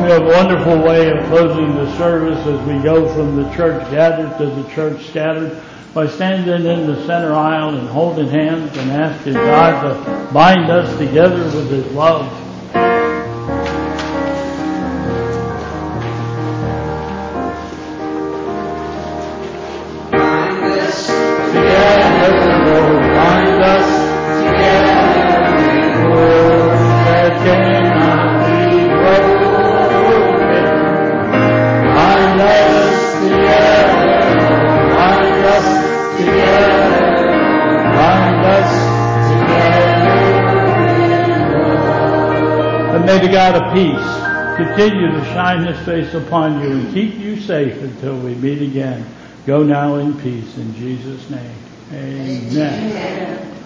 We have a wonderful way of closing the service as we go from the church gathered to the church scattered by standing in the center aisle and holding hands and asking God to bind us together with His love. May the God of peace continue to shine His face upon you and keep you safe until we meet again. Go now in peace in Jesus' name. Amen.